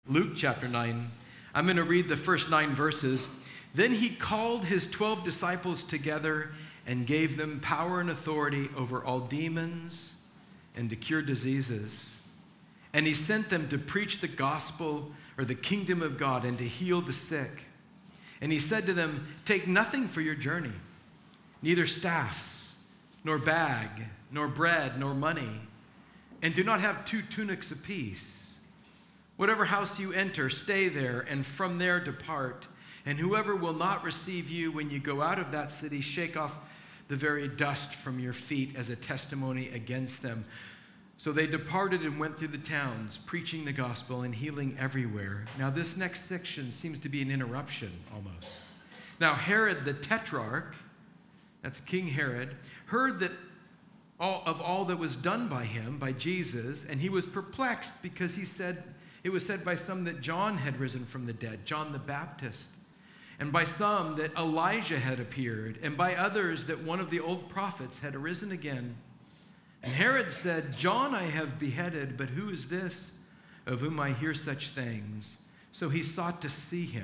Luke chapter 9. I'm going to read the first 9 verses. Then he called his 12 disciples together and gave them power and authority over all demons and to cure diseases. And he sent them to preach the gospel or the kingdom of God and to heal the sick. And he said to them, "Take nothing for your journey, neither staffs, nor bag, nor bread, nor money, and do not have 2 tunics apiece. Whatever house you enter, stay there, and from there depart. And whoever will not receive you when you go out of that city, shake off the very dust from your feet as a testimony against them." So they departed and went through the towns, preaching the gospel and healing everywhere. Now this next section seems to be an interruption almost. Now Herod the Tetrarch, that's King Herod, heard that all that was done by him, by Jesus, and he was perplexed because it was said by some that John had risen from the dead, John the Baptist, and by some that Elijah had appeared, and by others that one of the old prophets had arisen again. And Herod said, "John I have beheaded, but who is this of whom I hear such things?" So he sought to see him.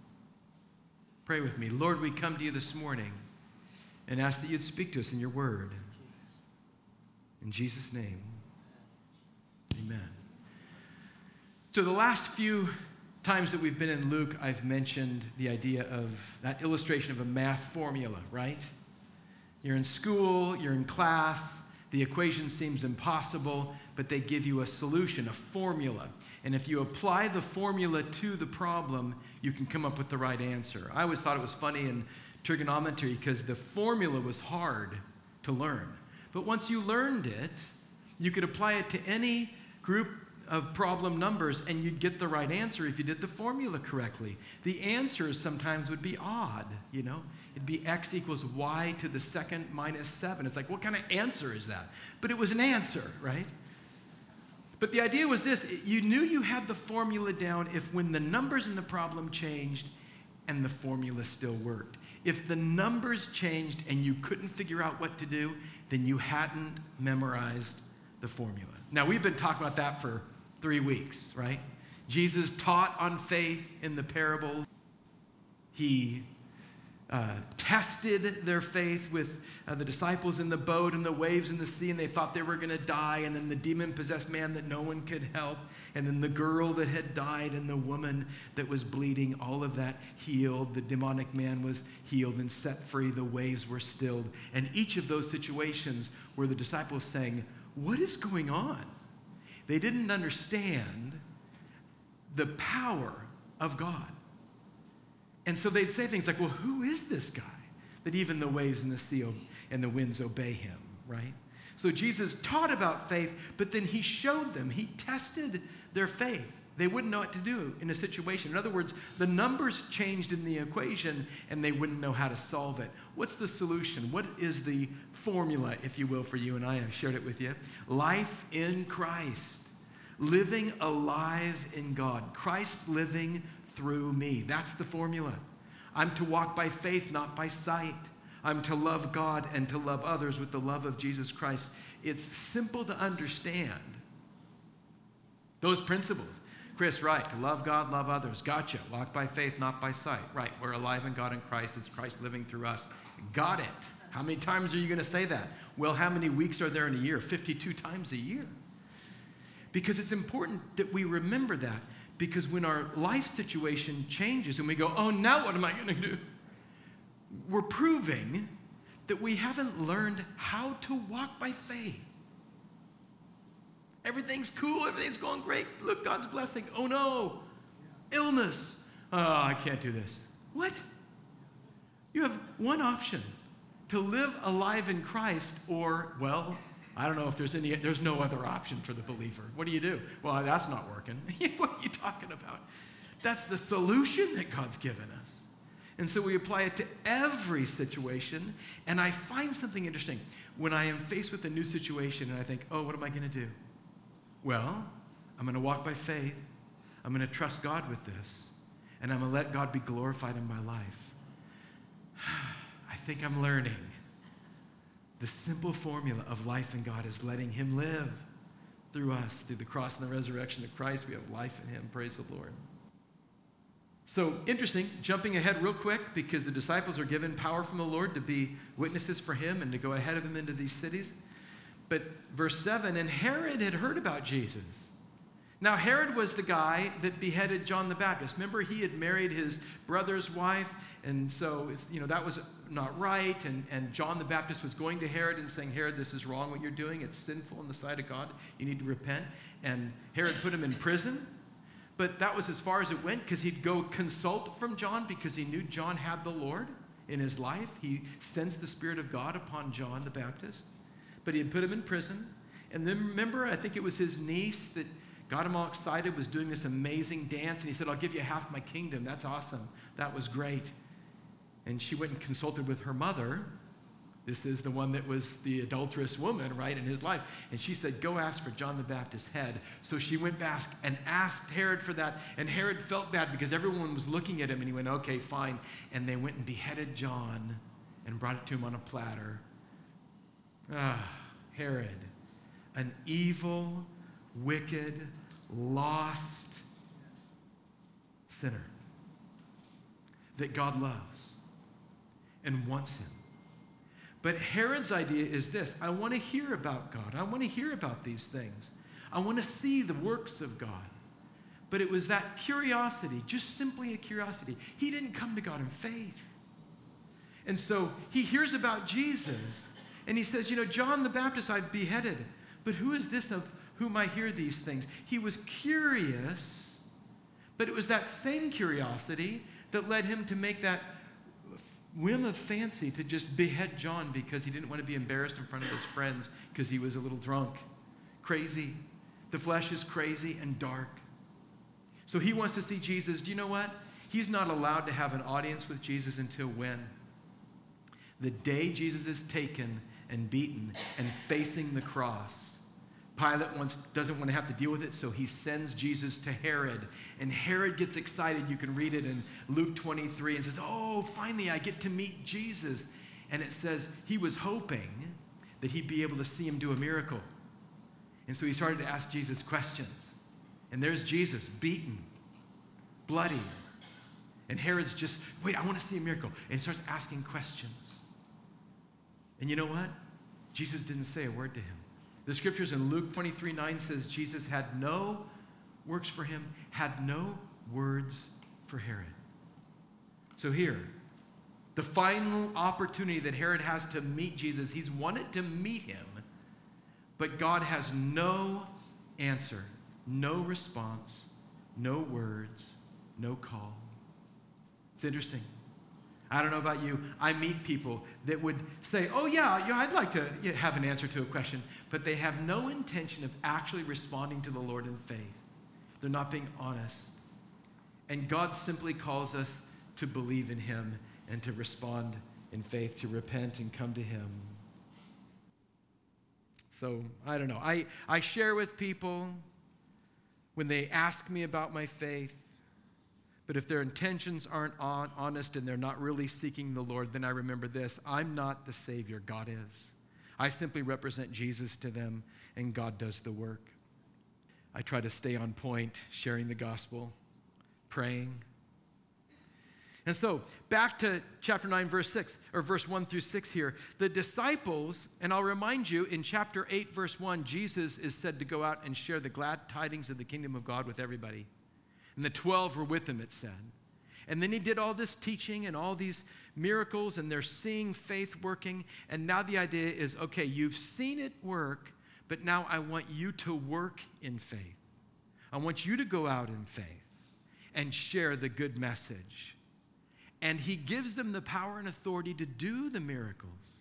Pray with me. Lord, we come to you this morning and ask that you'd speak to us in your word. In Jesus' name, amen. So the last few times that we've been in Luke, I've mentioned the idea of that illustration of a math formula, right? You're in school, you're in class, the equation seems impossible, but they give you a solution, a formula. And if you apply the formula to the problem, you can come up with the right answer. I always thought it was funny in trigonometry because the formula was hard to learn. But once you learned it, you could apply it to any group of problem numbers and you'd get the right answer if you did the formula correctly. The answers sometimes would be odd, you know. It'd be x equals y to the second minus 7. It's like, what kind of answer is that? But it was an answer, right? But the idea was this: you knew you had the formula down if when the numbers in the problem changed and the formula still worked. If the numbers changed and you couldn't figure out what to do, then you hadn't memorized the formula. Now, we've been talking about that for 3 weeks, right? Jesus taught on faith in the parables. He tested their faith with the disciples in the boat and the waves in the sea, and they thought they were going to die, and then the demon-possessed man that no one could help, and then the girl that had died, and the woman that was bleeding, all of that healed. The demonic man was healed and set free. The waves were stilled. And each of those situations were the disciples saying, "What is going on?" They didn't understand the power of God. And so they'd say things like, "Well, who is this guy that even the waves and the sea and the winds obey him," right? So Jesus taught about faith, but then he showed them, he tested their faith. They wouldn't know what to do in a situation. In other words, the numbers changed in the equation and they wouldn't know how to solve it. What's the solution? What is the formula, if you will, for you and I? I've shared it with you. Life in Christ. Living alive in God. Christ living through me. That's the formula. I'm to walk by faith, not by sight. I'm to love God and to love others with the love of Jesus Christ. It's simple to understand those principles. Chris, right, to love God, love others. Gotcha. Walk by faith, not by sight. Right, we're alive in God and Christ. It's Christ living through us. Got it. How many times are you going to say that? Well, how many weeks are there in a year? 52 times a year. Because it's important that we remember that. Because when our life situation changes and we go, "Oh, now what am I going to do?" We're proving that we haven't learned how to walk by faith. Everything's cool. Everything's going great. Look, God's blessing. Oh, no. Illness. "Oh, I can't do this." What? You have one option: to live alive in Christ, or, well, I don't know if there's no other option for the believer. What do you do? "Well, that's not working." What are you talking about? That's the solution that God's given us. And so we apply it to every situation. And I find something interesting. When I am faced with a new situation and I think, "Oh, what am I going to do?" Well, I'm going to walk by faith. I'm going to trust God with this. And I'm going to let God be glorified in my life. I think I'm learning. The simple formula of life in God is letting him live through us, through the cross and the resurrection of Christ. We have life in him. Praise the Lord. So interesting, jumping ahead real quick, because the disciples are given power from the Lord to be witnesses for him and to go ahead of him into these cities. But verse 7, and Herod had heard about Jesus. Now Herod was the guy that beheaded John the Baptist. Remember, he had married his brother's wife, and so that was not right. And John the Baptist was going to Herod and saying, Herod, this is wrong what you're doing. It's sinful in the sight of God. You need to repent. And Herod put him in prison. But that was as far as it went, because he'd go consult from John because he knew John had the Lord in his life. He sensed the Spirit of God upon John the Baptist. But he had put him in prison. And then remember, I think it was his niece that got him all excited, was doing this amazing dance. And he said, I'll give you half my kingdom. That's awesome. That was great. And she went and consulted with her mother. This is the one that was the adulterous woman, right, in his life. And she said, go ask for John the Baptist's head. So she went back and asked Herod for that. And Herod felt bad because everyone was looking at him. And he went, okay, fine. And they went and beheaded John and brought it to him on a platter. Herod, an evil, wicked, lost sinner that God loves and wants him. But Herod's idea is this: I want to hear about God. I want to hear about these things. I want to see the works of God. But it was that curiosity, just simply a curiosity. He didn't come to God in faith. And so he hears about Jesus, and he says, John the Baptist I've beheaded, but who is this of whom I hear these things? He was curious, but it was that same curiosity that led him to make that whim of fancy to just behead John because he didn't want to be embarrassed in front of his friends because he was a little drunk. Crazy. The flesh is crazy and dark. So he wants to see Jesus. Do you know what? He's not allowed to have an audience with Jesus until when? The day Jesus is taken and beaten and facing the cross. Pilate doesn't want to have to deal with it, so he sends Jesus to Herod. And Herod gets excited. You can read it in Luke 23 and says, oh, finally I get to meet Jesus. And it says he was hoping that he'd be able to see him do a miracle. And so he started to ask Jesus questions. And there's Jesus, beaten, bloody. And Herod's just, wait, I want to see a miracle. And starts asking questions. And you know what? Jesus didn't say a word to him. The scriptures in Luke 23:9 says Jesus had no works for him, had no words for Herod. So here, the final opportunity that Herod has to meet Jesus, he's wanted to meet him, but God has no answer, no response, no words, no call. It's interesting. I don't know about you. I meet people that would say, oh, yeah, I'd like to have an answer to a question, but they have no intention of actually responding to the Lord in faith. They're not being honest. And God simply calls us to believe in him and to respond in faith, to repent and come to him. So, I don't know. I share with people when they ask me about my faith. But if their intentions aren't honest and they're not really seeking the Lord, then I remember this: I'm not the Savior, God is. I simply represent Jesus to them, and God does the work. I try to stay on point, sharing the gospel, praying. And so, back to chapter 9, verse 6, or verse 1 through 6 here. The disciples, and I'll remind you, in chapter 8, verse 1, Jesus is said to go out and share the glad tidings of the kingdom of God with everybody. And the 12 were with him, it said. And then he did all this teaching and all these miracles, and they're seeing faith working. And now the idea is, okay, you've seen it work, but now I want you to work in faith. I want you to go out in faith and share the good message. And he gives them the power and authority to do the miracles.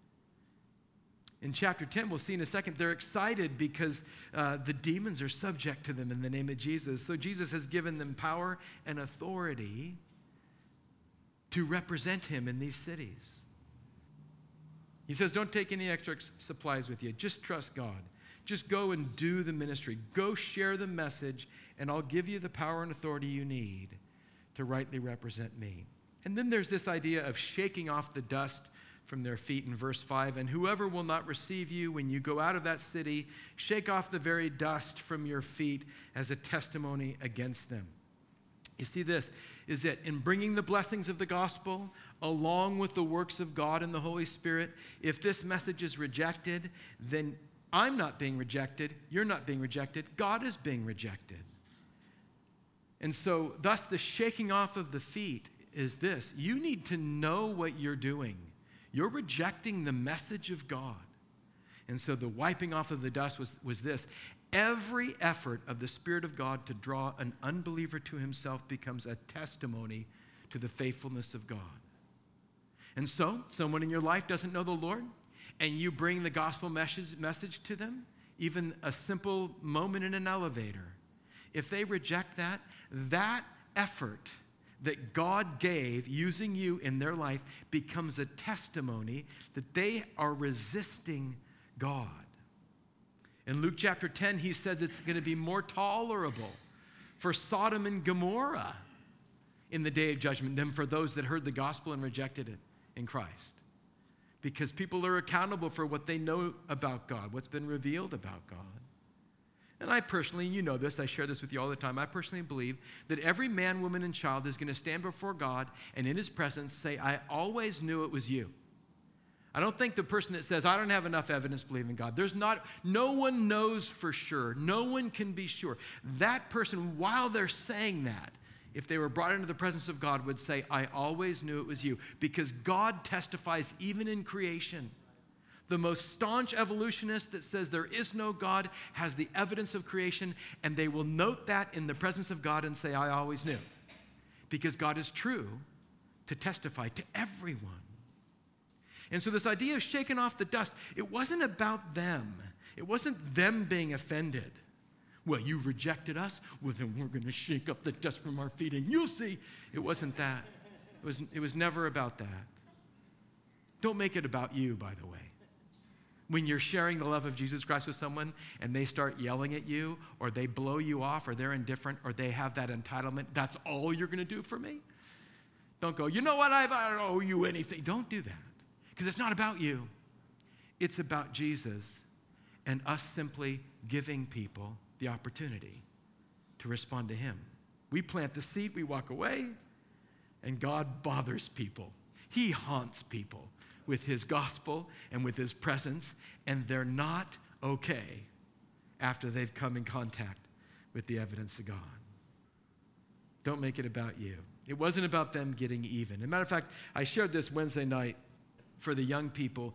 In chapter 10, we'll see in a second, they're excited because the demons are subject to them in the name of Jesus. So Jesus has given them power and authority to represent him in these cities. He says, don't take any extra supplies with you. Just trust God. Just go and do the ministry. Go share the message, and I'll give you the power and authority you need to rightly represent me. And then there's this idea of shaking off the dust from their feet in verse 5. And whoever will not receive you when you go out of that city, shake off the very dust from your feet as a testimony against them. You see, this is it. In bringing the blessings of the gospel along with the works of God and the Holy Spirit, if this message is rejected, then I'm not being rejected, you're not being rejected, God is being rejected. And so, thus, the shaking off of the feet is this. You need to know what you're doing. You're rejecting the message of God. And so the wiping off of the dust was this. Every effort of the Spirit of God to draw an unbeliever to himself becomes a testimony to the faithfulness of God. And so, someone in your life doesn't know the Lord, and you bring the gospel message to them, even a simple moment in an elevator. If they reject that, that effort that God gave using you in their life becomes a testimony that they are resisting God. In Luke chapter 10, he says it's going to be more tolerable for Sodom and Gomorrah in the day of judgment than for those that heard the gospel and rejected it in Christ. Because people are accountable for what they know about God, what's been revealed about God. And I personally, you know this, I share this with you all the time, I personally believe that every man, woman, and child is going to stand before God and in his presence say, I always knew it was you. I don't think the person that says, I don't have enough evidence to believe in God, no one knows for sure, no one can be sure. That person, while they're saying that, if they were brought into the presence of God, would say, I always knew it was you. Because God testifies even in creation. The most staunch evolutionist that says there is no God has the evidence of creation, and they will note that in the presence of God and say, I always knew. Because God is true to testify to everyone. And so this idea of shaking off the dust, it wasn't about them. It wasn't them being offended. Well, you rejected us, well then we're going to shake up the dust from our feet and you'll see. It wasn't that. It was never about that. Don't make it about you, by the way. When you're sharing the love of Jesus Christ with someone and they start yelling at you or they blow you off or they're indifferent or they have that entitlement, that's all you're going to do for me? Don't go, you know what, I don't owe you anything. Don't do that because it's not about you. It's about Jesus and us simply giving people the opportunity to respond to him. We plant the seed, we walk away, and God bothers people. He haunts people with his gospel and with his presence, and they're not okay after they've come in contact with the evidence of God. Don't make it about you. It wasn't about them getting even. As a matter of fact, I shared this Wednesday night for the young people,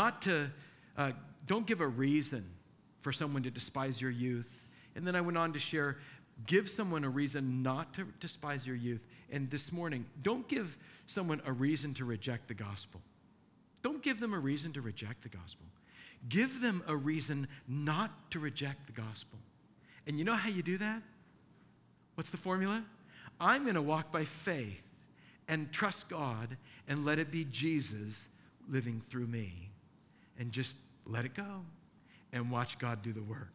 don't give a reason for someone to despise your youth. And then I went on to share, give someone a reason not to despise your youth. And this morning, don't give someone a reason to reject the gospel. Don't give them a reason to reject the gospel. Give them a reason not to reject the gospel. And you know how you do that? What's the formula? I'm going to walk by faith and trust God and let it be Jesus living through me. And just let it go and watch God do the work.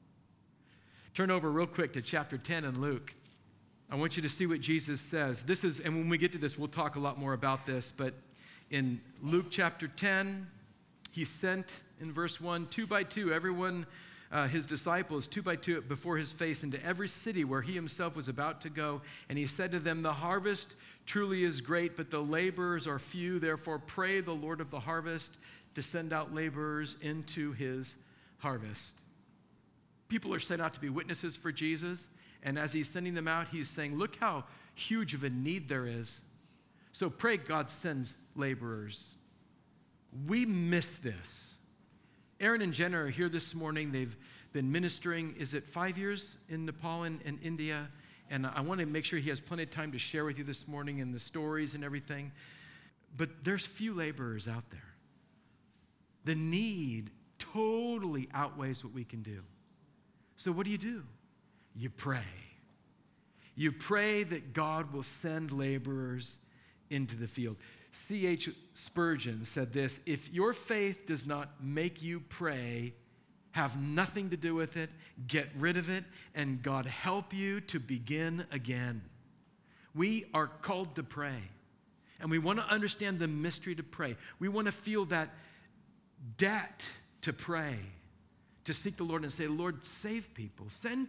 Turn over real quick to chapter 10 in Luke. I want you to see what Jesus says. And when we get to this, we'll talk a lot more about this, but in Luke chapter 10, he sent, in verse 1, 2 by 2, everyone, his disciples, 2 by 2 before his face into every city where he himself was about to go. And he said to them, the harvest truly is great, but the laborers are few. Therefore, pray the Lord of the harvest to send out laborers into his harvest. People are sent out to be witnesses for Jesus. And as he's sending them out, he's saying, look how huge of a need there is. So pray God sends laborers. We miss this. Aaron and Jenna are here this morning. They've been ministering, is it 5 years in Nepal and India? And I want to make sure he has plenty of time to share with you this morning and the stories and everything. But there's few laborers out there. The need totally outweighs what we can do. So what do? You pray. You pray that God will send laborers into the field. C.H. Spurgeon said this, if your faith does not make you pray, have nothing to do with it, get rid of it, and God help you to begin again. We are called to pray. And we want to understand the mystery to pray. We want to feel that debt to pray, to seek the Lord and say, Lord, save people, send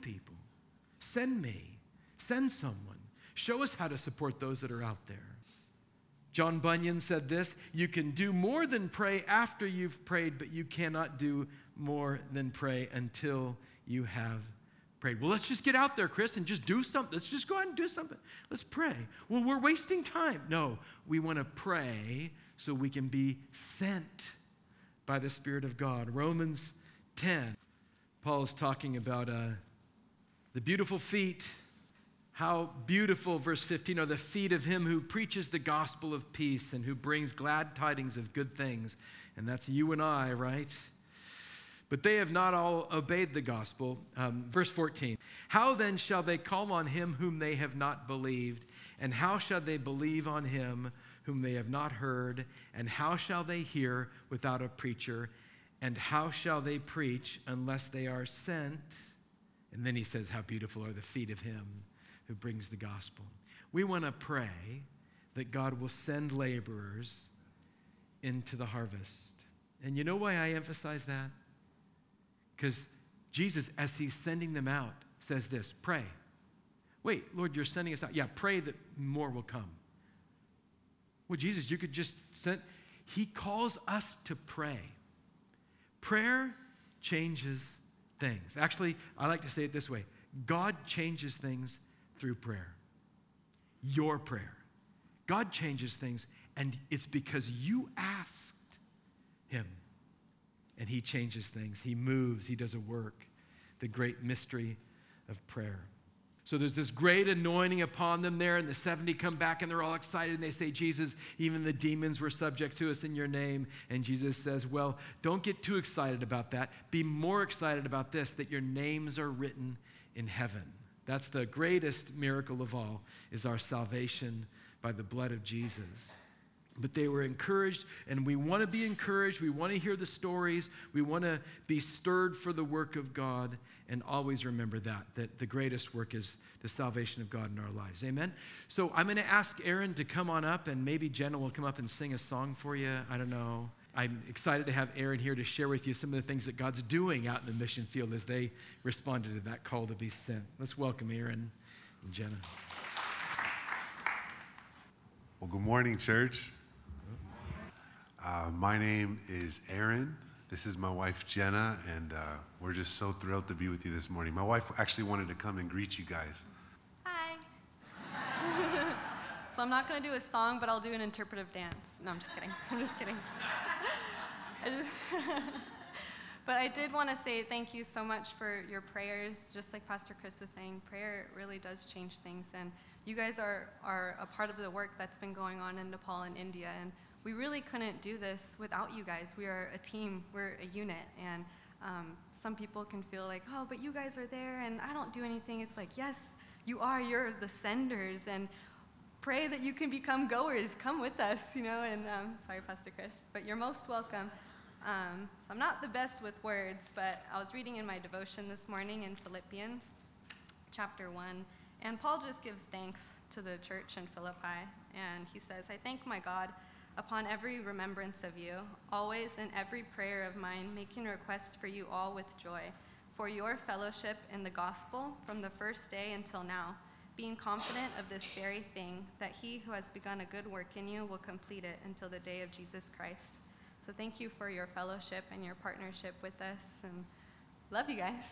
me, send someone. Show us how to support those that are out there. John Bunyan said this, you can do more than pray after you've prayed, but you cannot do more than pray until you have prayed. Well, let's just get out there, Chris, and just do something. Let's just go out and do something. Let's pray. Well, we're wasting time. No, we want to pray so we can be sent by the Spirit of God. Romans 10, Paul is talking about the beautiful feet. How beautiful, verse 15, are the feet of him who preaches the gospel of peace and who brings glad tidings of good things. And that's you and I, right? But they have not all obeyed the gospel. Verse 14, how then shall they call on him whom they have not believed? And how shall they believe on him whom they have not heard? And how shall they hear without a preacher? And how shall they preach unless they are sent? And then he says, how beautiful are the feet of him who brings the gospel. We want to pray that God will send laborers into the harvest. And you know why I emphasize that? Because Jesus, as he's sending them out, says this, pray. Wait, Lord, you're sending us out. Yeah, pray that more will come. Well, Jesus, you could just send. He calls us to pray. Prayer changes things. Actually, I like to say it this way. God changes things through prayer. Your prayer. God changes things, and it's because you asked him. And he changes things. He moves. He does a work. The great mystery of prayer. So there's this great anointing upon them there, and the 70 come back, and they're all excited, and they say, Jesus, even the demons were subject to us in your name. And Jesus says, well, don't get too excited about that. Be more excited about this, that your names are written in heaven. That's the greatest miracle of all, is our salvation by the blood of Jesus. But they were encouraged, and we want to be encouraged. We want to hear the stories. We want to be stirred for the work of God, and always remember that the greatest work is the salvation of God in our lives. Amen? So I'm going to ask Aaron to come on up, and maybe Jenna will come up and sing a song for you. I don't know. I'm excited to have Aaron here to share with you some of the things that God's doing out in the mission field as they responded to that call to be sent. Let's welcome Aaron and Jenna. Well, good morning, church. My name is Aaron. This is my wife, Jenna, and we're just so thrilled to be with you this morning. My wife actually wanted to come and greet you guys. Hi. So I'm not going to do a song, but I'll do an interpretive dance. No, I'm just kidding. But I did want to say thank you so much for your prayers. Just like Pastor Chris was saying, prayer really does change things. And you guys are a part of the work that's been going on in Nepal and India. And we really couldn't do this without you guys. We are a team. We're a unit. And some people can feel like, oh, but you guys are there and I don't do anything. It's like, yes, you are. You're the senders. And pray that you can become goers. Come with us, And sorry, Pastor Chris, but you're most welcome. So I'm not the best with words, but I was reading in my devotion this morning in Philippians chapter 1. And Paul just gives thanks to the church in Philippi. And he says, I thank my God upon every remembrance of you, always in every prayer of mine, making requests for you all with joy, for your fellowship in the gospel from the first day until now, being confident of this very thing, that he who has begun a good work in you will complete it until the day of Jesus Christ. So thank you for your fellowship and your partnership with us, and love you guys.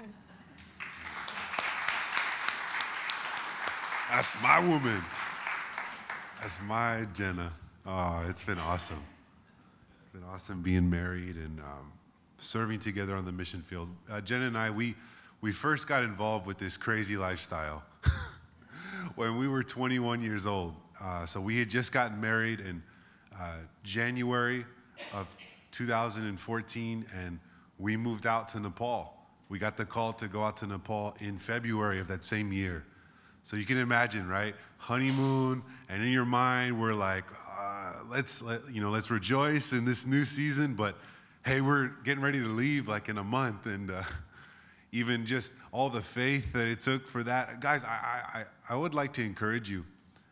That's my woman. That's my Jenna. Oh, it's been awesome. It's been awesome being married and serving together on the mission field. Jenna and I, we first got involved with this crazy lifestyle when we were 21 years old. So we had just gotten married in January of 2014, and we moved out to Nepal. We got the call to go out to Nepal in February of that same year. So you can imagine, right? Honeymoon, and in your mind, we're like, let's rejoice in this new season. But hey, we're getting ready to leave like in a month, and even just all the faith that it took for that, guys. I would like to encourage you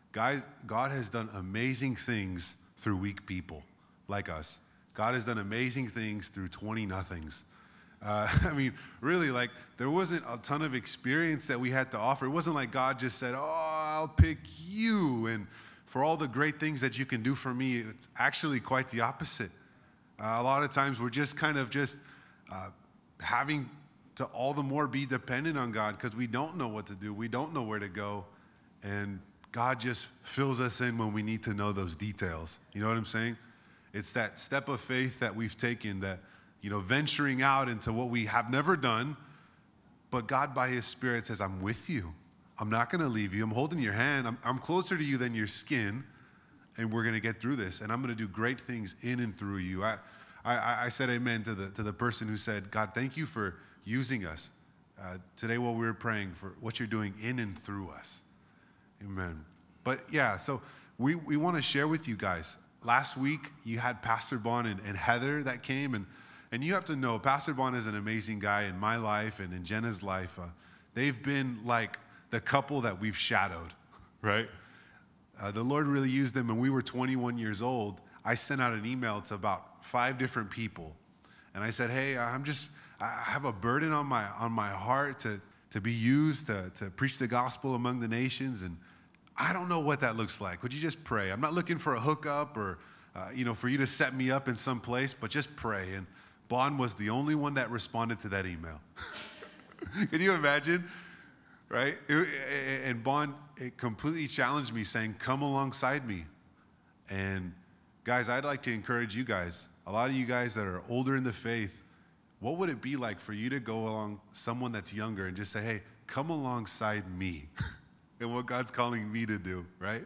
Guys, God has done amazing things through weak people like us. God has done amazing things through 20-nothings. I mean, really, like, there wasn't a ton of experience that we had to offer. It wasn't like God just said, oh, I'll pick you, and for all the great things that you can do for me. It's actually quite the opposite. A lot of times we're just kind of having to all the more be dependent on God because we don't know what to do. We don't know where to go. And God just fills us in when we need to know those details. You know what I'm saying? It's that step of faith that we've taken, that, venturing out into what we have never done, but God by his Spirit says, I'm with you. I'm not going to leave you. I'm holding your hand. I'm closer to you than your skin, and we're going to get through this, and I'm going to do great things in and through you. I said amen to the person who said, God, thank you for using us today while we were praying for what you're doing in and through us. Amen. But yeah, so we want to share with you guys. Last week, you had Pastor Bon and Heather that came, and you have to know, Pastor Bon is an amazing guy in my life and in Jenna's life. They've been like the couple that we've shadowed, right? The Lord really used them. When we were 21 years old, I sent out an email to about 5 different people, and I said, hey, I have a burden on my heart to be used to preach the gospel among the nations, and I don't know what that looks like. Would you just pray? I'm not looking for a hookup or, for you to set me up in some place, but just pray. And Bon was the only one that responded to that email. Can you imagine? Right? And Bon, it completely challenged me, saying, come alongside me. And guys, I'd like to encourage you guys, a lot of you guys that are older in the faith, what would it be like for you to go along someone that's younger and just say, hey, come alongside me and what God's calling me to do, right?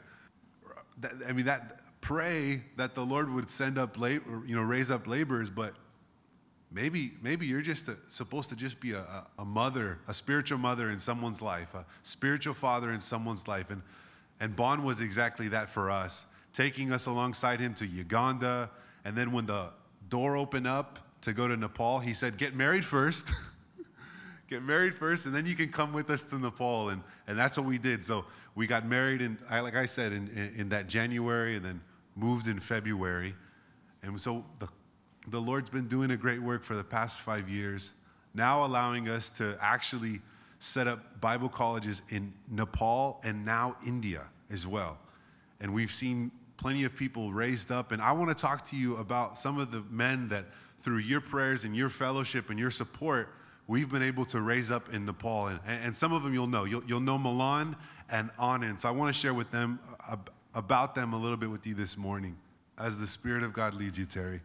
Pray that the Lord would send up raise up laborers, but maybe you're just supposed to just be a mother, a spiritual mother in someone's life, a spiritual father in someone's life. And Bon was exactly that for us, taking us alongside him to Uganda. And then when the door opened up to go to Nepal, he said, get married first. Get married first, and then you can come with us to Nepal. And that's what we did. So we got married, like I said, in that January, and then moved in February. And so the Lord's been doing a great work for the past 5 years, now allowing us to actually set up Bible colleges in Nepal and now India as well. And we've seen plenty of people raised up. And I want to talk to you about some of the men that through your prayers and your fellowship and your support, we've been able to raise up in Nepal. And some of them you'll know. You'll know Milan and Anand. So I want to share with them about them a little bit with you this morning as the Spirit of God leads you, Terry.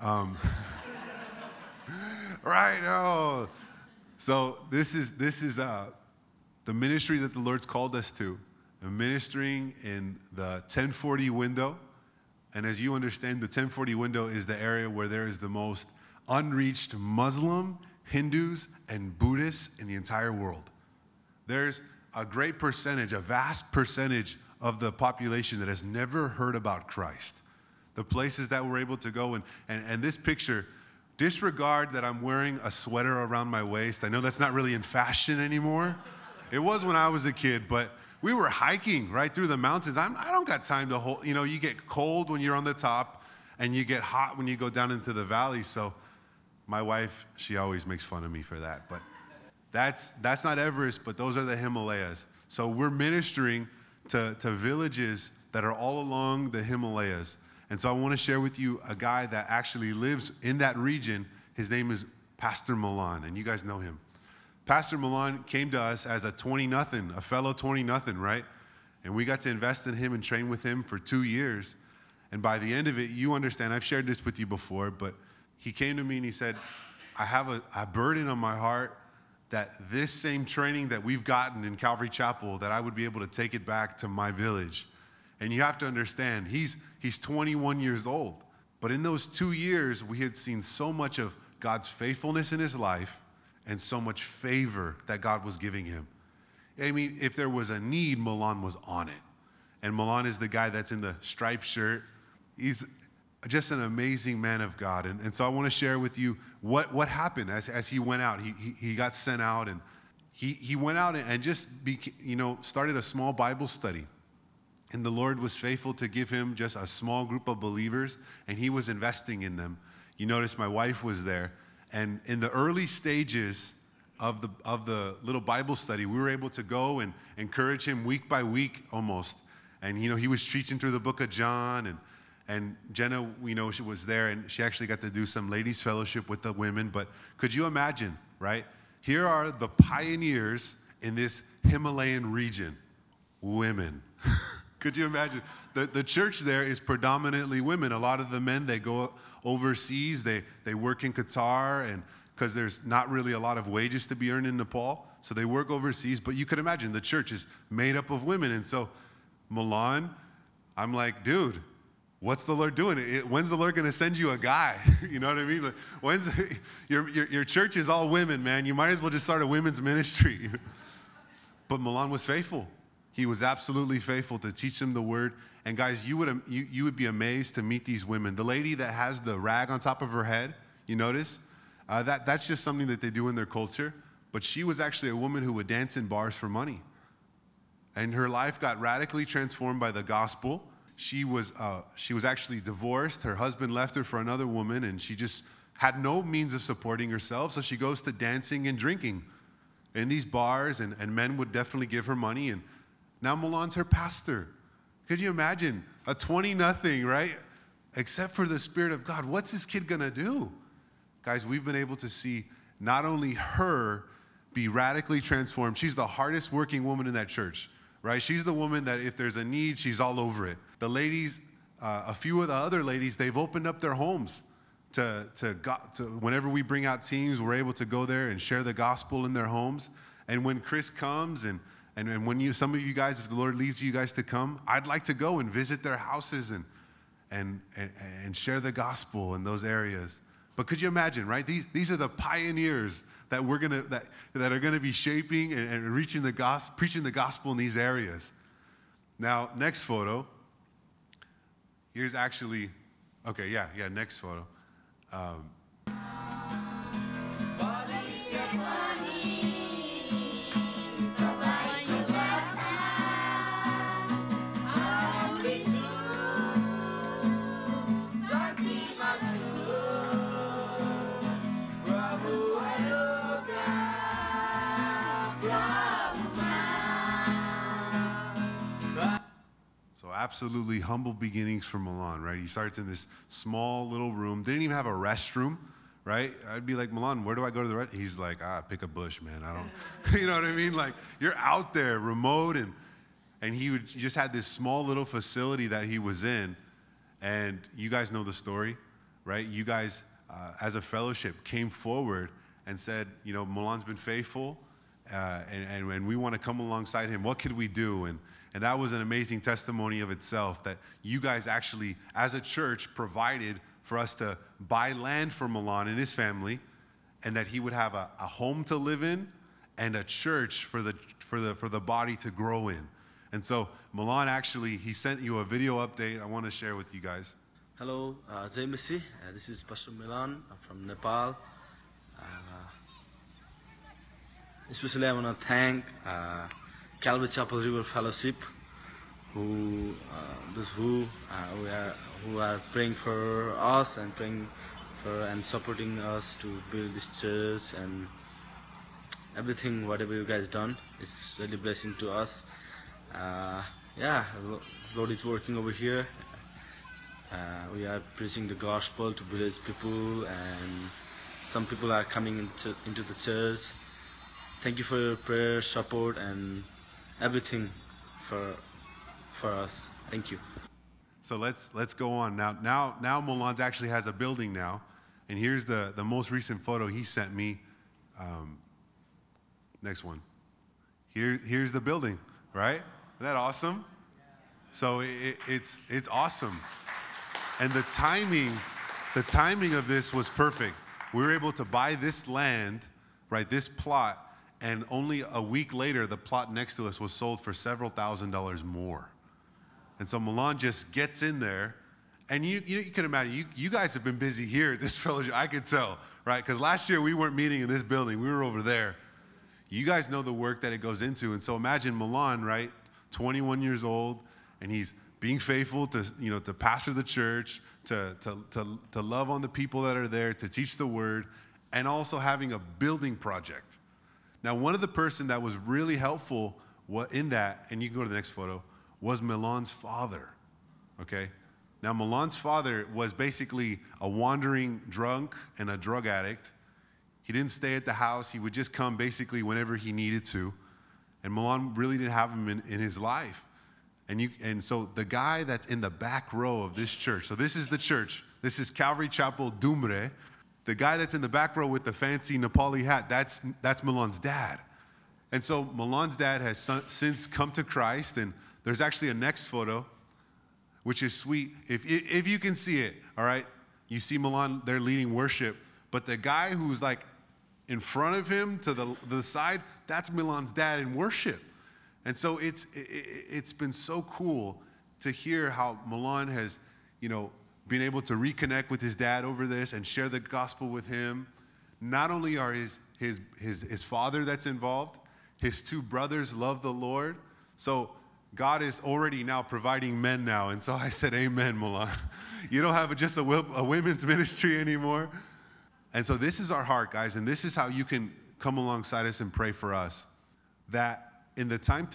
Right. Oh. So this is the ministry that the Lord's called us to, ministering in the 1040 window. And as you understand, the 1040 window is the area where there is the most unreached Muslim, Hindus, and Buddhists in the entire world. There's a great percentage, a vast percentage of the population that has never heard about Christ. The places that we're able to go, and this picture, disregard that I'm wearing a sweater around my waist. I know that's not really in fashion anymore. It was when I was a kid, but we were hiking right through the mountains. I don't got time to hold, you get cold when you're on the top, and you get hot when you go down into the valley. So my wife, she always makes fun of me for that. But that's not Everest, but those are the Himalayas. So we're ministering to villages that are all along the Himalayas. And so I want to share with you a guy that actually lives in that region. His name is Pastor Milan, and you guys know him. Pastor Milan came to us as a fellow 20-nothing, right? And we got to invest in him and train with him for 2 years. And by the end of it, you understand, I've shared this with you before, but he came to me and he said, I have a burden on my heart that this same training that we've gotten in Calvary Chapel, that I would be able to take it back to my village. And you have to understand, he's 21 years old. But in those 2 years, we had seen so much of God's faithfulness in his life and so much favor that God was giving him. I mean, if there was a need, Milan was on it. And Milan is the guy that's in the striped shirt. He's just an amazing man of God. And so I want to share with you what happened as he went out. He got sent out, and he went out and just started a small Bible study. And the Lord was faithful to give him just a small group of believers, and he was investing in them. You notice my wife was there. And in the early stages of the little Bible study, we were able to go and encourage him week by week almost. And, he was teaching through the book of John. And Jenna, she was there, and she actually got to do some ladies' fellowship with the women. But could you imagine, right? Here are the pioneers in this Himalayan region, women. Could you imagine? The church there is predominantly women. A lot of the men, they go overseas. They work in Qatar, and because there's not really a lot of wages to be earned in Nepal, so they work overseas. But you could imagine the church is made up of women. And so Milan, I'm like, dude, what's the Lord doing? When's the Lord going to send you a guy? You know what I mean? Like, your church is all women, man. You might as well just start a women's ministry. But Milan was faithful. He was absolutely faithful to teach them the word. And guys, you would be amazed to meet these women. The lady that has the rag on top of her head, you notice? That's just something that they do in their culture. But she was actually a woman who would dance in bars for money. And her life got radically transformed by the gospel. She was actually divorced. Her husband left her for another woman, and she just had no means of supporting herself. So she goes to dancing and drinking in these bars, and men would definitely give her money. And now Milan's her pastor. Could you imagine? A 20-0, right? Except for the Spirit of God. What's this kid going to do? Guys, we've been able to see not only her be radically transformed. She's the hardest working woman in that church, right? She's the woman that if there's a need, she's all over it. The ladies, a few of the other ladies, they've opened up their homes to whenever we bring out teams, we're able to go there and share the gospel in their homes. And when Chris comes and when some of you guys, if the Lord leads you guys to come, I'd like to go and visit their houses and share the gospel in those areas. But could you imagine, right? These are the pioneers that that are gonna be shaping and preaching the gospel in these areas. Now, next photo. Here's actually, okay, yeah, next photo. Absolutely humble beginnings for Milan, right? He starts in this small little room. Didn't even have a restroom, right? I'd be like, Milan, where do I go to the restroom? He's like, pick a bush, man. I don't, you know what I mean? Like, you're out there, remote, and he just had this small little facility that he was in, and you guys know the story, right? You guys, as a fellowship, came forward and said, Milan's been faithful, and we want to come alongside him. What could we do? And that was an amazing testimony of itself that you guys actually, as a church, provided for us to buy land for Milan and his family, and that he would have a home to live in and a church for the body to grow in. And so Milan actually, he sent you a video update I want to share with you guys. Hello, Jai Masi. This is Pastor Milan from Nepal. Especially I want to thank Calvary Chapel River Fellowship, who are praying for us and praying for and supporting us to build this church, and everything whatever you guys done is really blessing to us. Lord is working over here. We are preaching the gospel to village people, and some people are coming into the church. Thank you for your prayer, support, and everything for us. Thank you. So let's go on now. Milan actually has a building now, and here's the most recent photo he sent me. Next one. Here's the building, right? Isn't that awesome? So it's awesome, and the timing of this was perfect. We were able to buy this land, right? This plot. And only a week later, the plot next to us was sold for several $1,000s more. And so Milan just gets in there. And you can imagine, you guys have been busy here at this fellowship. I could tell, right? Because last year we weren't meeting in this building. We were over there. You guys know the work that it goes into. And so imagine Milan, right? 21 years old. and he's being faithful to, to pastor the church, to love on the people that are there, to teach the word, and also having a building project. Now, one of the person that was really helpful in that, and you can go to the next photo, was Milan's father, okay? Now, Milan's father was basically a wandering drunk and a drug addict. He didn't stay at the house. He would just come basically whenever he needed to. And Milan really didn't have him in his life. And so the guy that's in the back row of this church, so this is the church. This is Calvary Chapel Dumbre. The guy that's in the back row with the fancy Nepali hat, that's Milan's dad. And so Milan's dad has since come to Christ, and there's actually a next photo, which is sweet. If you can see it, all right, you see Milan there leading worship, but the guy who's like in front of him to the side, that's Milan's dad in worship. And so it's been so cool to hear how Milan has, been able to reconnect with his dad over this and share the gospel with him. Not only are his father that's involved, his two brothers love the Lord. So God is already now providing men now. And so I said, amen, Milan. You don't have just a women's ministry anymore. And so this is our heart, guys, and this is how you can come alongside us and pray for us. That in the time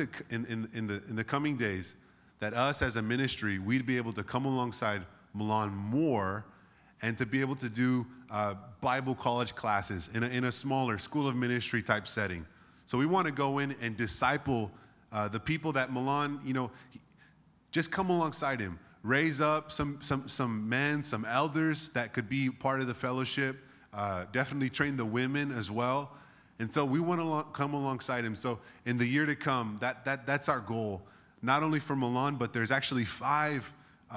in the coming days, that us as a ministry, we'd be able to come alongside Milan more, and to be able to do Bible college classes in a smaller school of ministry type setting. So we want to go in and disciple the people that Milan, just come alongside him, raise up some men, some elders that could be part of the fellowship. Definitely train the women as well. And so we want to come alongside him. So in the year to come, that's our goal. Not only for Milan, but there's actually 5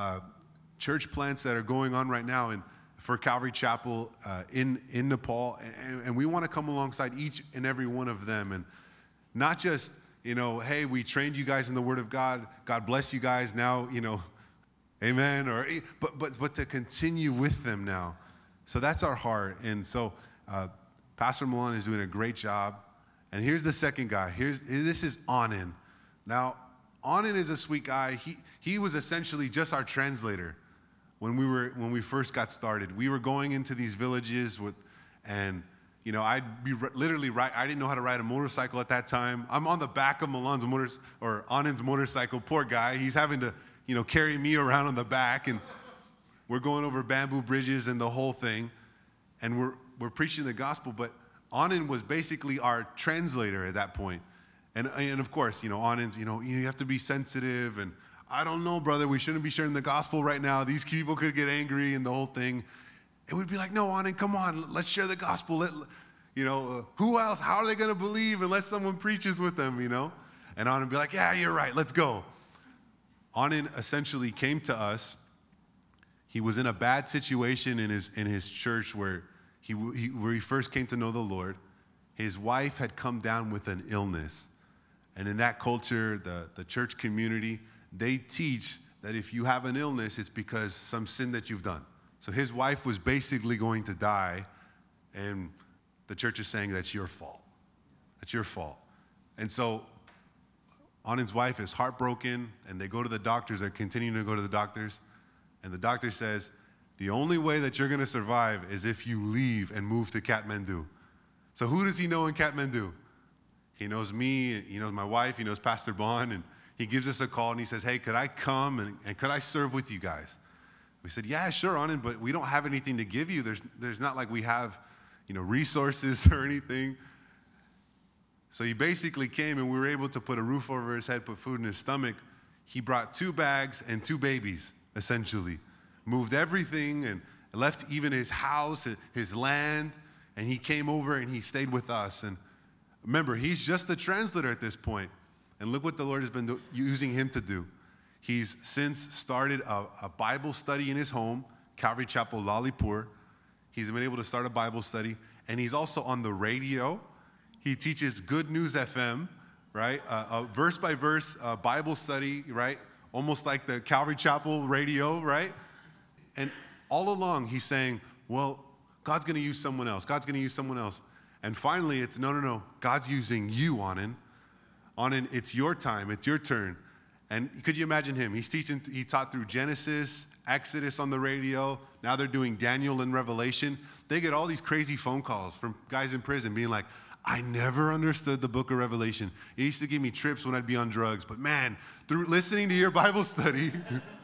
church plants that are going on right now for Calvary Chapel in Nepal. And we want to come alongside each and every one of them. And not just, hey, we trained you guys in the Word of God. God bless you guys now, amen. But to continue with them now. So that's our heart. And so Pastor Milan is doing a great job. And here's the second guy. This is Anand. Now, Anand is a sweet guy. He was essentially just our translator when we first got started. We were going into these villages I'd be literally I didn't know how to ride a motorcycle at that time. I'm on the back of Anand's motorcycle. Poor guy. He's having to, carry me around on the back, and we're going over bamboo bridges and the whole thing, and we're preaching the gospel. But Anand was basically our translator at that point. And of course, Anand's, you have to be sensitive, and I don't know, brother, we shouldn't be sharing the gospel right now. These people could get angry and the whole thing. It would be like, no, Anand, come on, let's share the gospel. Who else? How are they going to believe unless someone preaches with them, And Anand would be like, yeah, you're right, let's go. Anand essentially came to us. He was in a bad situation in his church where he first came to know the Lord. His wife had come down with an illness. And in that culture, the church community, they teach that if you have an illness, it's because some sin that you've done. So his wife was basically going to die, and the church is saying that's your fault. That's your fault. And so Anand's wife is heartbroken, and they go to the doctors. They're continuing to go to the doctors. And the doctor says, the only way that you're going to survive is if you leave and move to Kathmandu. So who does he know in Kathmandu? He knows me, he knows my wife, he knows Pastor Bond, and he gives us a call and he says, hey, could I come and could I serve with you guys? We said, yeah, sure, Anand, but we don't have anything to give you. There's not like we have, resources or anything. So he basically came, and we were able to put a roof over his head, put food in his stomach. He brought 2 bags and 2 babies, essentially. Moved everything and left even his house, his land, and he came over and he stayed with us. And remember, he's just the translator at this point. And look what the Lord has been using him to do. He's since started a Bible study in his home, Calvary Chapel, Lalipur. He's been able to start a Bible study. And he's also on the radio. He teaches Good News FM, right? A verse-by-verse Bible study, right? Almost like the Calvary Chapel radio, right? And all along, he's saying, well, God's going to use someone else. God's going to use someone else. And finally, it's, no. God's using you, Anand. Anand, it's your time. It's your turn. And could you imagine him? He taught through Genesis, Exodus on the radio. Now they're doing Daniel and Revelation. They get all these crazy phone calls from guys in prison being like, I never understood the book of Revelation. It used to give me trips when I'd be on drugs. But man, through listening to your Bible study,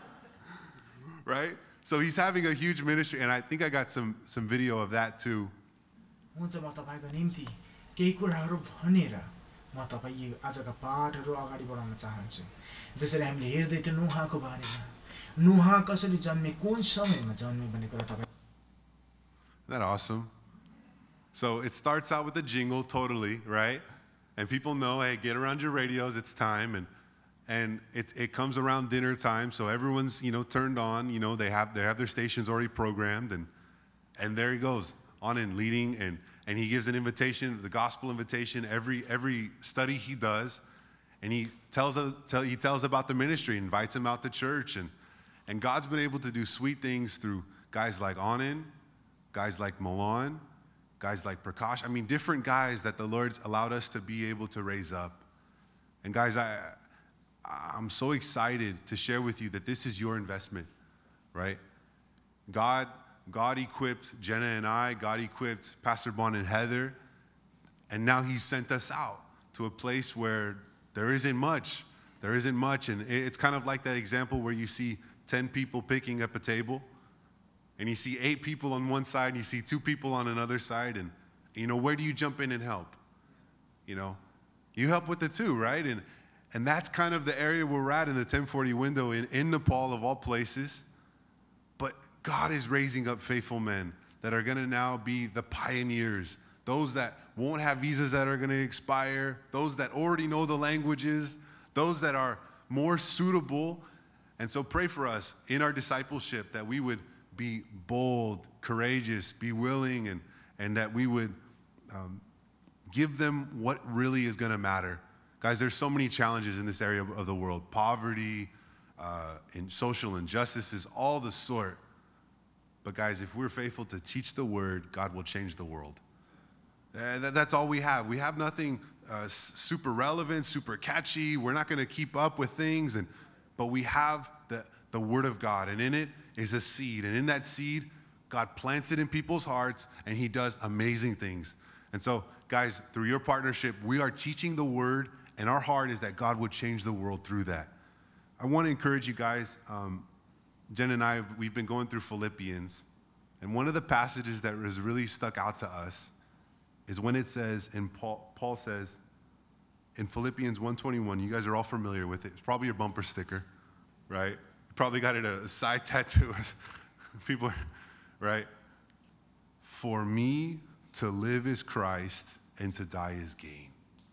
right? So he's having a huge ministry. And I think I got some video of that too. हुन्छ म तपाईको निम्ति केही कुराहरू भनेर म तपाईँ आजका पाठहरू अगाडि बढाउन चाहन्छु जसरी हामीले हेर्दै थियो नुहाको बारेमा नुहा कसरी जन्मे कुन समयमा जन्मे भन्ने कुरा तपाईँ Isn't that awesome? So it starts out with a jingle, totally, right? And people know, hey, get around your radios, it's time. And it comes around dinner time, so everyone's, turned on. They have their stations already programmed. And there he goes, on and leading. And he gives an invitation, the gospel invitation, every study he does. And he tells about the ministry, invites him out to church. And God's been able to do sweet things through guys like Anand, guys like Milan, guys like Prakash. I mean, different guys that the Lord's allowed us to be able to raise up. And guys, I'm so excited to share with you that this is your investment, right? God equipped Jenna and I, God equipped Pastor Bon and Heather, and now he's sent us out to a place where there isn't much. And it's kind of like that example where you see 10 people picking up a table, and you see 8 people on one side, and you see 2 people on another side, and where do you jump in and help? You help with the 2, right? And that's kind of the area where we're at in the 1040 window in Nepal, of all places. But God is raising up faithful men that are going to now be the pioneers, those that won't have visas that are going to expire, those that already know the languages, those that are more suitable. And so pray for us in our discipleship that we would be bold, courageous, be willing, and that we would give them what really is going to matter. Guys, there's so many challenges in this area of the world. Poverty, and social injustices, all the sort. But guys, if we're faithful to teach the word, God will change the world. That's all we have. We have nothing super relevant, super catchy. We're not going to keep up with things. But we have the word of God. And in it is a seed. And in that seed, God plants it in people's hearts. And he does amazing things. And so, guys, through your partnership, we are teaching the word. And our heart is that God would change the world through that. I want to encourage you guys. Jen and I, we've been going through Philippians. And one of the passages that has really stuck out to us is when it says, and Paul says, in Philippians 1:21, you guys are all familiar with it. It's probably your bumper sticker, right? You probably got it a side tattoo. People, right? For me to live is Christ and to die is gain.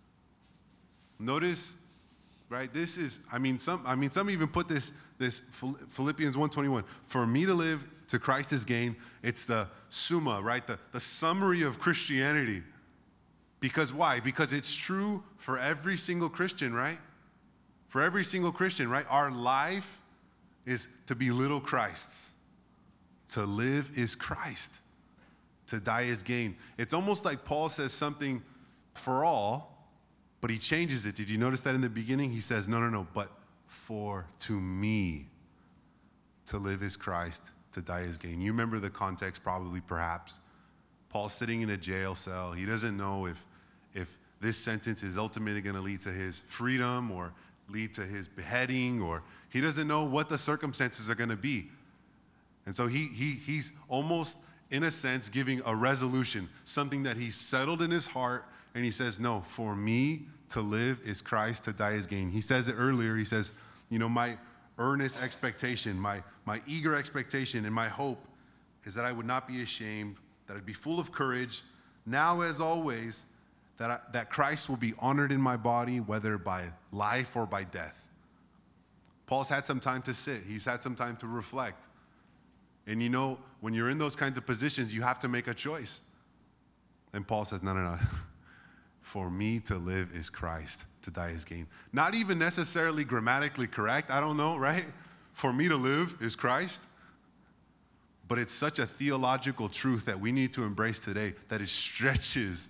Notice, right? This is, some even put this Philippians 1:21. For me to live to Christ is gain. It's the summa, right? The summary of Christianity. Because why? Because it's true for every single Christian, right? For every single Christian, right? Our life is to be little Christs. To live is Christ. To die is gain. It's almost like Paul says something for all, but he changes it. Did you notice that in the beginning? He says, no, but for to me, to live is Christ, to die is gain. You remember the context probably, perhaps. Paul's sitting in a jail cell. He doesn't know if this sentence is ultimately going to lead to his freedom or lead to his beheading, or he doesn't know what the circumstances are going to be. And so he's almost, in a sense, giving a resolution, something that he's settled in his heart, and he says, no, for me to live is Christ, to die is gain. He says it earlier. He says, my earnest expectation, my eager expectation, and my hope is that I would not be ashamed, that I'd be full of courage, now as always, that Christ will be honored in my body, whether by life or by death. Paul's had some time to sit. He's had some time to reflect. And when you're in those kinds of positions, you have to make a choice. And Paul says, no. For me to live is Christ, to die is gain. Not even necessarily grammatically correct. I don't know, right? For me to live is Christ. But it's such a theological truth that we need to embrace today that it stretches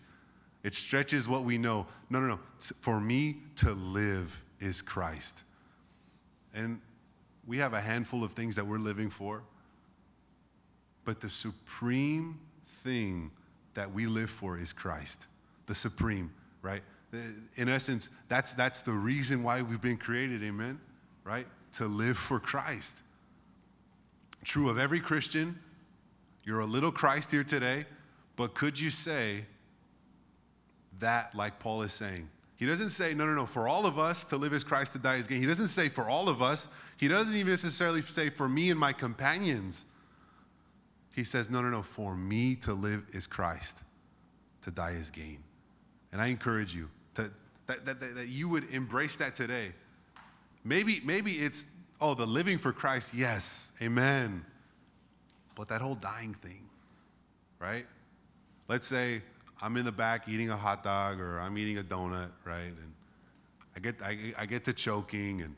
what we know. No. For me to live is Christ. And we have a handful of things that we're living for. But the supreme thing that we live for is Christ. The supreme, right? In essence, that's the reason why we've been created, amen? Right? To live for Christ. True of every Christian. You're a little Christ here today, but could you say that like Paul is saying? He doesn't say, no, for all of us to live as Christ, to die as gain. He doesn't say for all of us. He doesn't even necessarily say for me and my companions. He says, no, for me to live is Christ, to die is gain. And I encourage you that you would embrace that today. Maybe it's, the living for Christ, yes, amen. But that whole dying thing, right? Let's say I'm in the back eating a hot dog or I'm eating a donut, right? And I get to choking and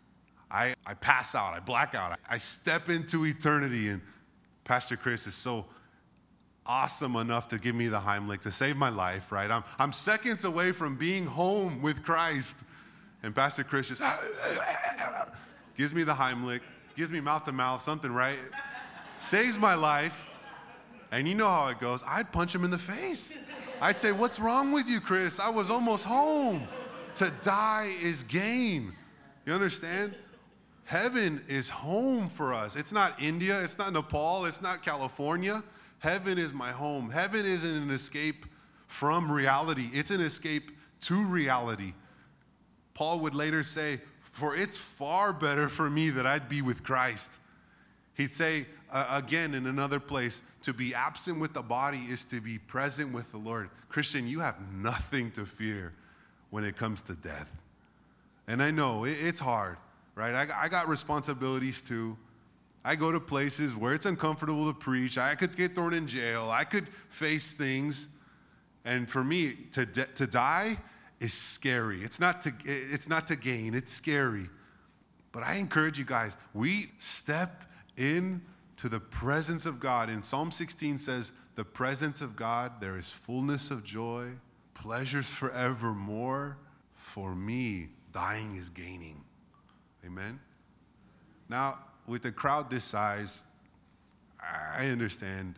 I pass out, I black out. I step into eternity, and Pastor Chris is so awesome enough to give me the Heimlich to save my life, right? I'm seconds away from being home with Christ. And Pastor Chris just gives me the Heimlich, gives me mouth to mouth, something, right? Saves my life. And you know how it goes. I'd punch him in the face. I'd say, what's wrong with you, Chris? I was almost home. To die is gain. You understand? Heaven is home for us. It's not India. It's not Nepal. It's not California. Heaven is my home. Heaven isn't an escape from reality. It's an escape to reality. Paul would later say, for it's far better for me that I'd be with Christ. He'd say, again in another place, to be absent with the body is to be present with the Lord. Christian, you have nothing to fear when it comes to death. And I know it's hard, right? I got responsibilities too. I go to places where it's uncomfortable to preach. I could get thrown in jail. I could face things. And for me, to die is scary. It's not to gain. It's scary. But I encourage you guys, we step in to the presence of God. In Psalm 16 says, the presence of God, there is fullness of joy, pleasures forevermore. For me, dying is gaining. Amen? Now, with a crowd this size, I understand,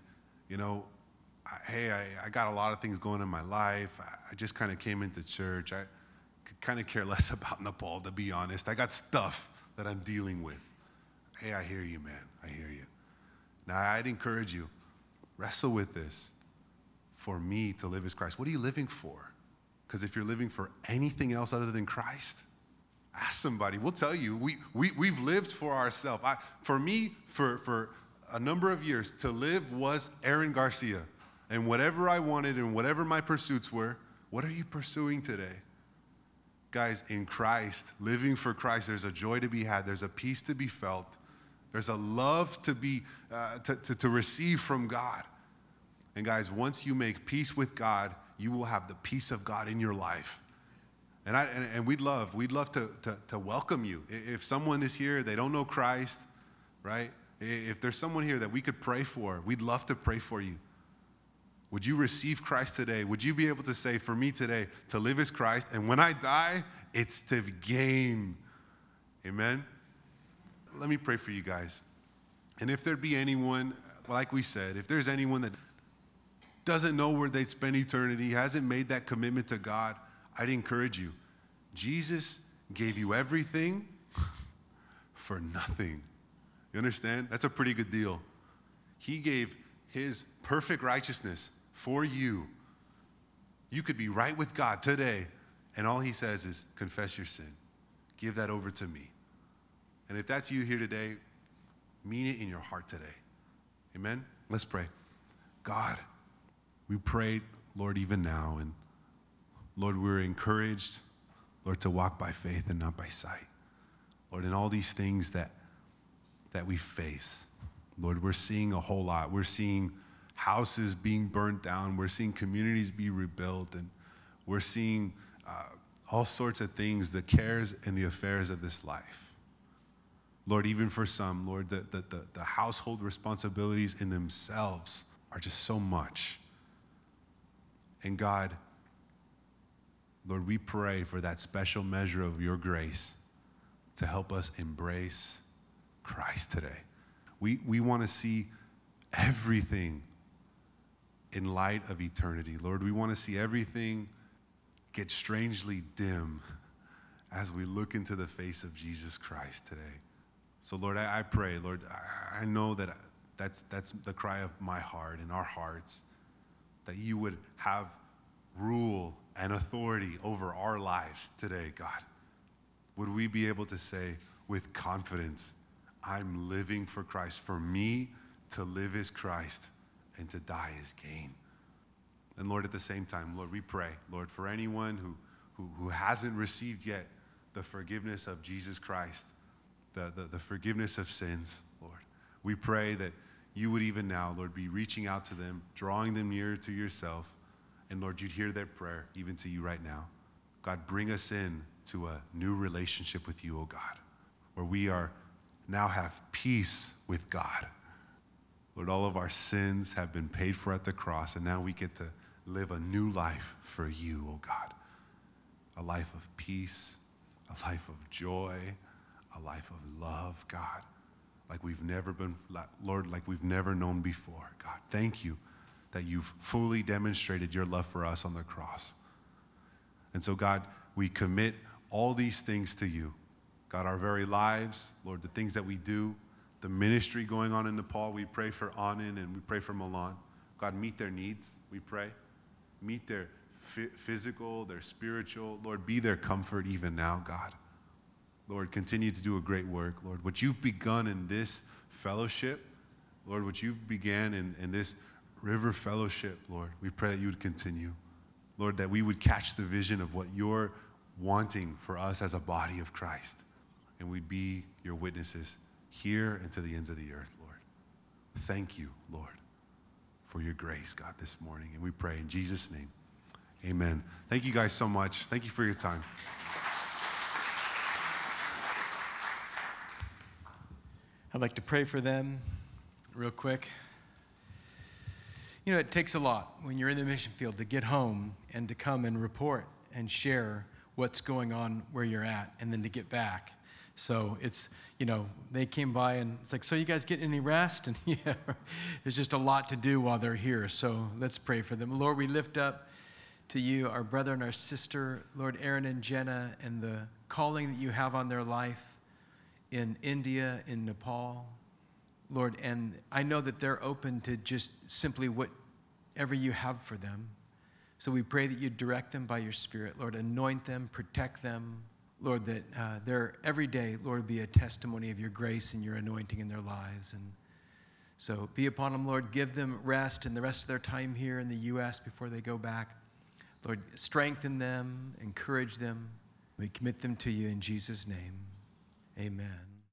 I got a lot of things going in my life. I just kind of came into church. I could kind of care less about Nepal, to be honest. I got stuff that I'm dealing with. Hey, I hear you, man. I hear you. Now, I'd encourage you, wrestle with this. For me to live as Christ. What are you living for? Because if you're living for anything else other than Christ, ask somebody. We'll tell you. We've lived for ourselves. For me, for a number of years, to live was Aaron Garcia. And whatever I wanted and whatever my pursuits were, what are you pursuing today? Guys, in Christ, living for Christ, there's a joy to be had. There's a peace to be felt. There's a love to be to receive from God. And guys, once you make peace with God, you will have the peace of God in your life. And we'd love to welcome you. If someone is here, they don't know Christ, right? If there's someone here that we could pray for, we'd love to pray for you. Would you receive Christ today? Would you be able to say, for me today, to live is Christ, and when I die, it's to gain. Amen? Let me pray for you guys. And if there be anyone, like we said, if there's anyone that doesn't know where they'd spend eternity, hasn't made that commitment to God, I'd encourage you. Jesus gave you everything for nothing. You understand? That's a pretty good deal. He gave his perfect righteousness for you. You could be right with God today, and all he says is, confess your sin. Give that over to me. And if that's you here today, mean it in your heart today. Amen? Let's pray. God, we pray, Lord, even now, and Lord, we're encouraged, Lord, to walk by faith and not by sight. Lord, in all these things that we face, Lord, we're seeing a whole lot. We're seeing houses being burnt down. We're seeing communities be rebuilt, and we're seeing all sorts of things, the cares and the affairs of this life. Lord, even for some, Lord, the household responsibilities in themselves are just so much. And God, Lord, we pray for that special measure of your grace to help us embrace Christ today. We want to see everything in light of eternity. Lord, we want to see everything get strangely dim as we look into the face of Jesus Christ today. So Lord, I pray, Lord, I know that that's the cry of my heart and our hearts, that you would have rule and authority over our lives today, God. Would we be able to say with confidence, I'm living for Christ. For me to live is Christ and to die is gain. And Lord, at the same time, Lord, we pray, Lord, for anyone who hasn't received yet the forgiveness of Jesus Christ, the forgiveness of sins, Lord, we pray that you would even now, Lord, be reaching out to them, drawing them nearer to yourself. And Lord, you'd hear their prayer even to you right now. God, bring us in to a new relationship with you, oh God, where we are now have peace with God. Lord, all of our sins have been paid for at the cross, and now we get to live a new life for you, oh God. A life of peace, a life of joy, a life of love, God, like we've never been, Lord, like we've never known before. God, thank you that you've fully demonstrated your love for us on the cross. And so, God, we commit all these things to you. God, our very lives, Lord, the things that we do, the ministry going on in Nepal, we pray for Anand and we pray for Milan. God, meet their needs, we pray. Meet their physical, their spiritual. Lord, be their comfort even now, God. Lord, continue to do a great work. Lord, what you've begun in this fellowship, Lord, what you've began in this River Fellowship, Lord, we pray that you would continue. Lord, that we would catch the vision of what you're wanting for us as a body of Christ. And we'd be your witnesses here and to the ends of the earth, Lord. Thank you, Lord, for your grace, God, this morning. And we pray in Jesus' name, amen. Thank you guys so much. Thank you for your time. I'd like to pray for them real quick. You know, it takes a lot when you're in the mission field to get home and to come and report and share what's going on where you're at and then to get back. So it's, you know, they came by and it's like, so you guys getting any rest? And yeah, there's just a lot to do while they're here. So let's pray for them. Lord, we lift up to you our brother and our sister, Lord, Aaron and Jenna, and the calling that you have on their life in India, in Nepal, Lord, and I know that they're open to just simply whatever you have for them. So we pray that you direct them by your Spirit, Lord, anoint them, protect them, Lord, that their every day, Lord, be a testimony of your grace and your anointing in their lives. And so be upon them, Lord, give them rest and the rest of their time here in the U.S. before they go back. Lord, strengthen them, encourage them. We commit them to you in Jesus' name. Amen.